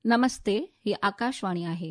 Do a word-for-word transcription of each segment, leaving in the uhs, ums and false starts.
नमस्ते, ही आकाशवाणी आहे।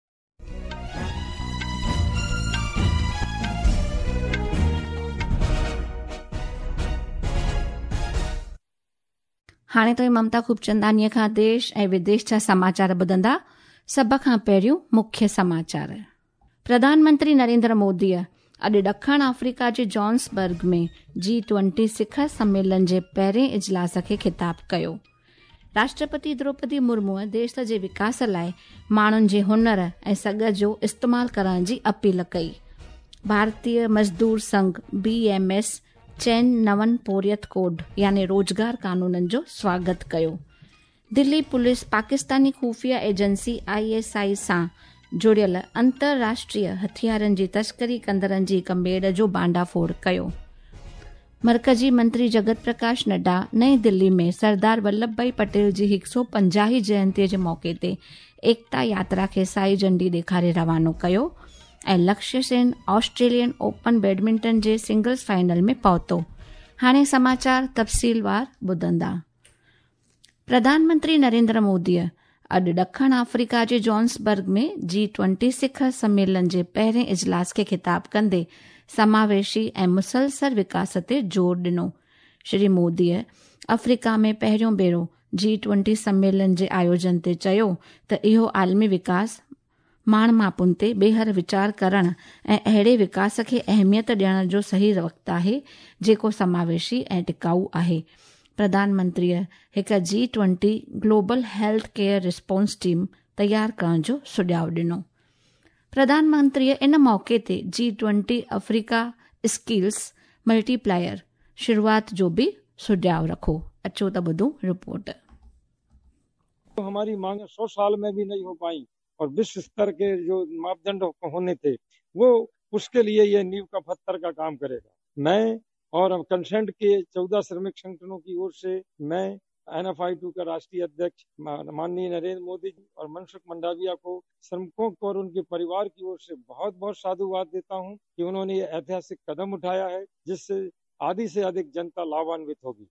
हाणे ताईं ममता खूबचंदानीअ खां देश ऐं विदेश जा समाचार ॿुधंदा। सभ खां पहिरियों मुख्य समाचार। प्रधानमंत्री नरेंद्र मोदीअ अॼु ॾखण अफ्रीका जे जोहान्सबर्ग में जी ट्वेंटी शिखर सम्मेलन जे पहिरें इजलास खे ख़िताब कयो। राष्ट्रपति द्रौपदी मुर्मूअ देश जे विकास लाइ माण्हुनि जे हुनर ऐं सघ जो इस्तेमालु करण जी अपील कई। भारतीय मज़दूर संघ बी एम एस चइनि नवनि पोरियत कोड यानी रोजगार कानूननि जो स्वागत कयो। दिल्ली पुलिस पाकिस्तानी खुफ़िया एजेंसी आई एस आई सां जुड़ियल अंतर्राष्ट्रीय हथियारनि जी तस्करी कंदड़नि जी हिक मेड़ जो बांडाफोड़ कयो। मरकज़ी मंत्री जगत प्रकाश नड्डा नई दिल्ली में सरदार वल्लभ भाई पटेल जी हिकु सौ पंजाही जयंतीअ जे मौके ते एकता यात्रा खे साई झंडी ॾेखारे रवानो कयो ऐं Lakshya Sen Australian Open badminton जे सिंगल्स फाइनल में पहुतो। हाणे समाचार तफ़सीलवार ॿुधंदा। प्रधानमंत्री नरेंद्र मोदीअ अॼु ॾखण अफ्रीका जे जोहान्सबर्ग में जी ट्वेंटी शिखर सम्मेलन जे पहिरें इजलास खे ख़िताब कंदे समावेशी ऐं मुसलसल विकास ते ज़ोर ॾिनो। श्री मोदीअ अफ्रीका में पहिरियों भेरो जी ट्वेंटी सम्मेलन जे आयोजन ते चयो त इहो आलमी विकास माण मापुनि ते ॿेहर वीचार करण ऐं अहिड़े विकास खे अहमियत ॾियण जो सही वक़्तु आहे जेको समावेशी ऐं टिकाऊ आहे। प्रधानमंत्रीअ हिक G twenty global health care response team तयार करण जो सुझाव ॾिनो। प्रधानमंत्रीअ इन मौके ते G twenty Africa skills multiplier शुरूआत जो भी सुझाव रखो। अचो त ॿुधूं रिपोर्ट। तो हमारी मांग सौ साल में भी नहीं हो पाई और विश्व स्तर के जो मापदंड होने थे वो उसके लिए ये नींव का पत्थर का काम करेगा। मैं और कंसेंट के चौदह श्रमिक संगठनों की ओर से मैं एन एफ आई टू का राष्ट्रीय अध्यक्ष माननीय नरेंद्र मोदी जी और मनसुख मंडाविया को श्रमिकों को और उनके परिवार की ओर से बहुत बहुत साधुवाद देता हूं कि उन्होंने ये ऐतिहासिक कदम उठाया है जिससे आधी से अधिक जनता लाभान्वित होगी।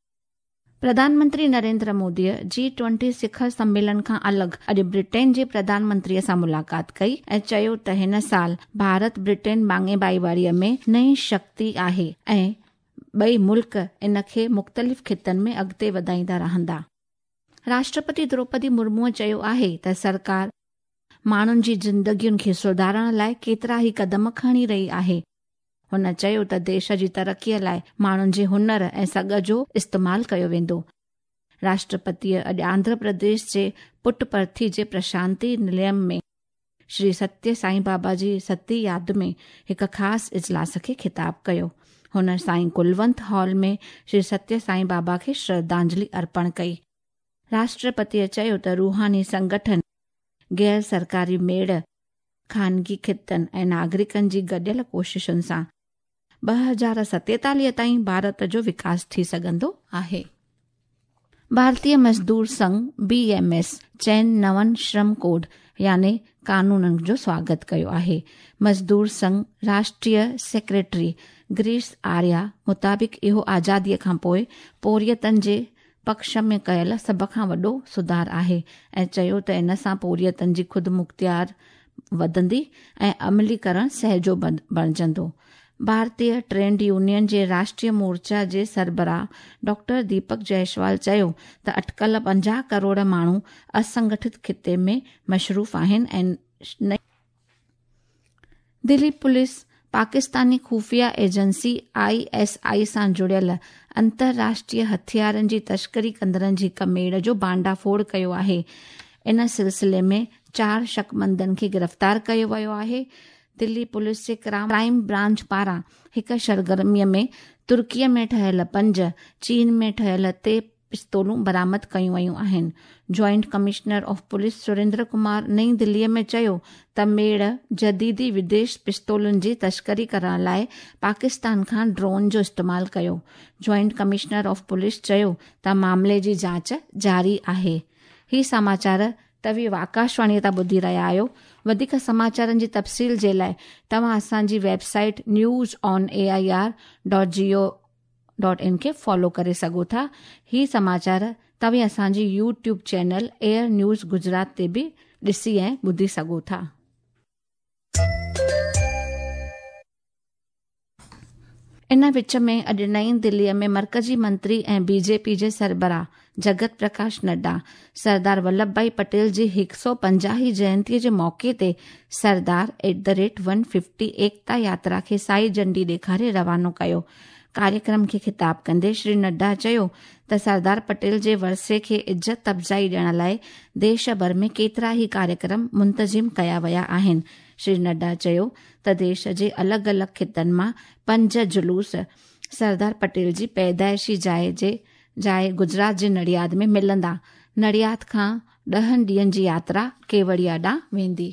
प्रधानमंत्री नरेंद्र मोदीअ जी ट्वेंटी शिखर सम्मेलन खां अलॻि अॼु ब्रिटेन जे प्रधानमंत्रीअ सां मुलाक़ात कई ऐं चयो त हिन साल भारत ब्रिटेन मांगेबाईवारीअ में नई शक्ति आहे ऐं ॿई मुल्क इन खे मुख़्तलिफ़ खितनि में अॻिते वधाईंदा रहंदा। राष्ट्रपति द्रौपदी मुर्मूअ चयो आहे त सरकार माण्हुनि जी ज़िंदगियुनि खे सुधारण लाइ केतिरा ई क़दम खणी रही आहे। हुन चयो त देश जी तरक़ीअ लाइ माण्हुनि जे हुनर ऐं सघ जो इस्तेमालु कयो वेंदो। राष्ट्रपतिअ अॼु आंध्र प्रदेश जे पुट्टपर्थी जे प्रशांति निलयम में श्री सत्य साईं बाबा जी सती यादि में हिकु ख़ासि इजलास खे ख़िताब कयो। हुन साईं कुलवंत हॉल में श्री सत्य साईं बाबा खे श्रद्धांजलि अर्पण कई। राष्ट्रपतिअ चयो त रूहानी संगठन गैर सरकारी मेड़ ख़ानगी खितनि ऐं नागरिकनि जी गॾियल कोशिशुनि सां ॿ हज़ार सतेतालीह ताईं भारत जो विकास थी सघंदो आहे। भारतीय मज़दूर संघ बी एम एस चइनि नवनि श्रम कोड यानी कानूननि जो स्वागत कयो आहे। मज़दूर संघ राष्ट्रीय सेक्रेटरी ग्रीस आर्या मुताबिक़ इहो आज़ादीअ खां पोइ पोरियतनि जे पक्ष में कयल सभ खां वॾो सुधार आहे ऐं चयो त इन सां पोरियतनि जी ख़ुदि मुख्तियार वधंदी ऐं अमलीकरण सहजो बणिजंदो। भारतीय ट्रेड यूनियन जे राष्ट्रीय मोर्चा जे सरबराह डॉक्टर दीपक जायसवाल चयो त अटकल पंजाह करोड़ माण्हू असंगठित खिते में मशरूफ़ आहिनि ऐं दिल्ली पुलिस पाकिस्तानी खुफ़िया एजेंसी आई एस आई सां जुड़ियल अंतर्राष्ट्रीय हथियारनि जी तस्करी कंदड़नि जी हिक मेड़ जो बांडाफोड़ कयो आहे। इन सिलसिले में चार शकमंदनि खे गिरफ़्तार कयो वियो आहे। दिल्ली पुलिस जे क्राइम ब्रांच पारां हिक सरगर्मीअ में तुर्कीअ में ठहियल पंज, चीन में ठहियल टे पिस्तौलूं बरामद कयूं वयूं आहिनि। Joint commissioner of police Surendra Kumar नई दिल्लीअ में चयो त मेड़ जदीदी विदेश पिस्तौलुनि जी तस्करी करण लाइ पाकिस्तान खां ड्रोन जो इस्तेमालु कयो। जॉइंट कमिश्नर ऑफ पुलिस चयो त मामले जी जांच जारी आहे। ही समाचार तव्हां आकाशवाणी तां ॿुधी रहिया आहियो। वधीक समाचारनि जी तफ़सील जे लाइ तव्हां असांजी website news on A I R dot G O dot in खे फॉलो करे सघो था। ही समाचार तव्हां असांजी YouTube channel AIR news Gujarat ते बि ॾिसी ऐं ॿुधी सघो था। इन विच में अॼु नई दिल्लीअ में मरकज़ी मंत्री ऐं बीजेपी जे सरबराह जगत प्रकाश नड्डा सरदार वल्लभ भाई पटेल जी हिकु सौ पंजाही जयंतीअ जे मौके ते Sardar at the rate one fifty एकता यात्रा खे साई झंडी ॾेखारे रवानो कयो। कार्यक्रम खे ख़िताब कंदे श्री नड्डा चयो त सरदार पटेल जे वरसे खे इज़त अफ़जाई ॾियण लाइ देश भर में केतिरा ई कार्यक्रम मुंतज़िम कया विया आहिनि। श्री नड्डा चयो त देश जे अलॻि अलॻि खितनि मां पंज जुलूस सरदार पटेल जी पैदाइशी जाइ जे जाइ गुजरात जे नडियाद में मिलंदा। नडियाद खां ॾहनि ॾींहनि जी यात्रा केवड़िया ॾांहुं वेंदी।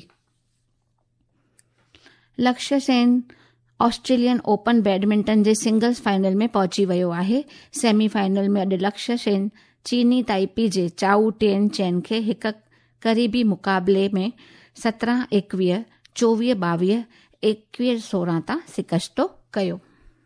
Lakshya Sen Australian Open badminton जे सिंगल्स फाइनल में पहुची वियो आहे। सेमीफाइनल में अॼु लक्ष्य सेन चीनी ताइपी जे चाउ टेन चैन खे हिकु क़रीबी मुक़ाबले में सत्रहं एकवीह चोवीह ॿावीह एकवीह सोरहं तां शिकस्तो कयो।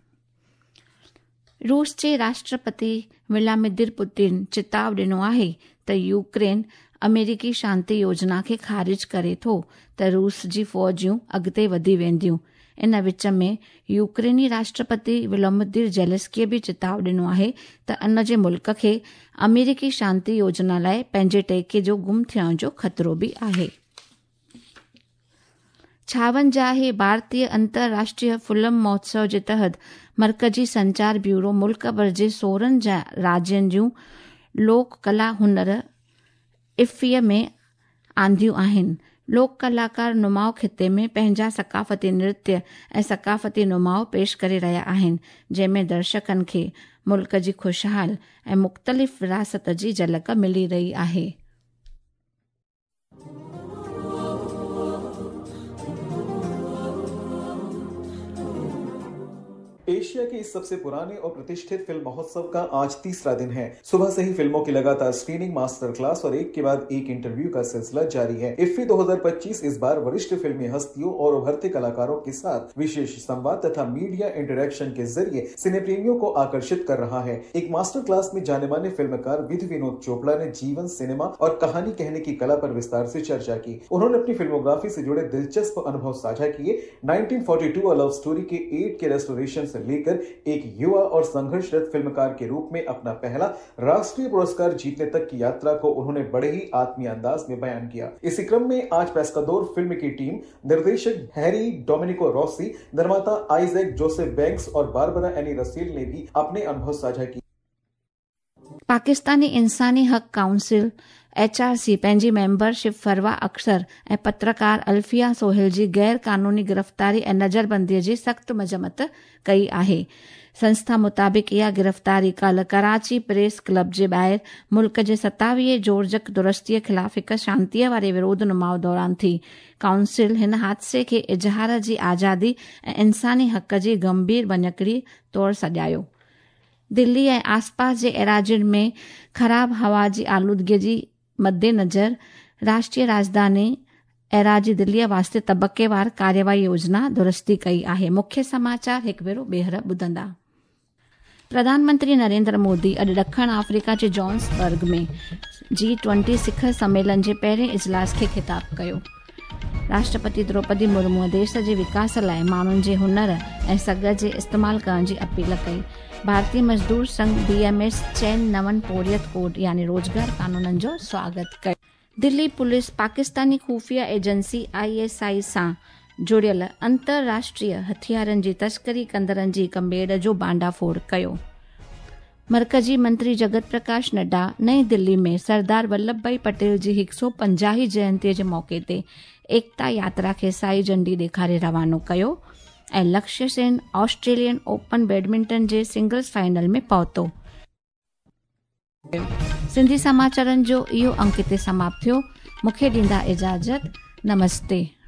रूस जे राष्ट्रपति व्लादिमीर पुतिन चिताव ॾिनो आहे त यूक्रेन अमेरिकी शांति योजना खे ख़ारिज करे थो त रूस जी फ़ौजियूं अॻिते वधी वेंदियूं। इन विच में यूक्रेनी राष्ट्रपति व्लादिमीर ज़ेलेंस्कीअ बि चिताव ॾिनो आहे त उन जे मुल्क खे अमेरिकी शांति योजना लाइ पंहिंजे टेके जो गुम थियण जो ख़तरो बि आहे। छावंजाह भारतीय अंतर्राष्ट्रीय फिल्म महोत्सव जे तहत मरकज़ी संचार ब्यूरो मुल्क भर जे सोरहं राज्यनि जूं लोक कला हुनर इफ़ीअ में आंदियूं आहिनि। लोक कलाकार नुमाओ खिते में पंहिंजा सकाफ़ती नृत्य ऐं सकाफ़ती नुमाओ पेश करे रहिया आहिनि, जंहिंमें दर्शकनि खे मुल्क जी खुशहाल ऐं मुख़्तलिफ़ विरासत जी झलक मिली रही आहे। एशिया के इस सबसे पुराने और प्रतिष्ठित फिल्म महोत्सव का आज तीसरा दिन है। सुबह से ही फिल्मों की लगातार स्क्रीनिंग, मास्टर क्लास और एक के बाद एक इंटरव्यू का सिलसिला जारी है। इफ्फी दो हज़ार पच्चीस इस बार वरिष्ठ फिल्मी हस्तियों और उभरते कलाकारों के साथ विशेष संवाद तथा मीडिया इंटरेक्शन के जरिए सिने प्रेमियों को आकर्षित कर रहा है। एक मास्टर क्लास में जाने माने फिल्मकार विधि विनोद चोपड़ा ने जीवन, सिनेमा और कहानी कहने की कला पर विस्तार से चर्चा की। उन्होंने अपनी फिल्मोग्राफी से जुड़े दिलचस्प अनुभव साझा किए। Nineteen forty two a love story के एड के रेस्टोरेशन से लेकर एक युवा और संघर्षरत फिल्मकार के रूप में अपना पहला राष्ट्रीय पुरस्कार जीतने तक की यात्रा को उन्होंने बड़े ही आत्मीय अंदाज में बयान किया। इसी क्रम में आज पेस्कादोर फिल्म की टीम निर्देशक हैरी डोमिनिको रॉसी, निर्माता आइजैक जोसेफ बैंक्स और बारबरा एनी रसील ने भी अपने अनुभव साझा किए। पाकिस्तानी इंसानी हक काउंसिल एच आर सी पंहिंजी मेंबरशिप फरवा अख्तर ऐं पत्रकार अल्फिया सोहेल जी गैर कानूनी गिरफ़्तारी ऐं नज़रबंदीअ जी सख़्त मज़म्मत कई आहे। संस्था मुताबिक़ इहा गिरफ़्तारी कल्ह कराची प्रेस क्लब जे ॿाहिरि मुल्क जे सतावीह जोरजक दुरुस्तीअ ख़िलाफ़ हिक शांतीअ वारे विरोध नुमाओ दौरान थी। काउंसिल हिन हादसे खे इज़हार जी आज़ादी ऐं इंसानी हक़ जी गंभीर वञकड़ी तौरु सॼायो। दिल्ली ऐं आसपास जे इलाइक़नि में ख़राब हवा जी आलूदगीअ जी मद्देनज़र राष्ट्रीय राजधानी एराजी दिल्लीअ वास्ते तबक़ेवार कार्यवाही योजना दुरुस्ती कई आहे। मुख्य समाचार हिकु भेरो ॿीहर ॿुधंदा। प्रधानमंत्री नरेंद्र मोदी अॼु ॾखण अफ्रीका जे जोहान्सबर्ग में जी ट्वेंटी शिखर सम्मेलन जे पहिरें इजलास खे ख़िताब कयो। राष्ट्रपति द्रौपदी मुर्मू देश जे विकास लाइ माण्हुनि जे हुनर ऐं सघ जे इस्तेमालु करण जी अपील कई। भारतीय मजदूर संघ बी एम एस चइनि नवनि पोरियत कोड यानी रोजगार कानूननि जो स्वागत कयो। दिल्ली पुलिस पाकिस्तानी खुफ़िया एजेंसी आई एस आई सां जुड़ियल अंतर्राष्ट्रीय हथियारनि जी तस्करी कंदड़नि जी हिक मेड़ जो बांडाफोड़ कयो। मरकज़ी मंत्री जगत प्रकाश नड्डा नई दिल्ली में सरदार वल्लभ भाई पटेल जी हिकु सौ पंजाही जयंतीअ जे मौके ते एकता यात्रा खे साई झंडी ॾेखारे रवानो कयो ऐं Lakshya Sen Australian Open badminton जे सिंगल्स फाइनल में पहुतो। सिंधी समाचारनि जो इहो अंक ते समाप्त थियो। मूंखे ॾींदा इजाज़त। नमस्ते।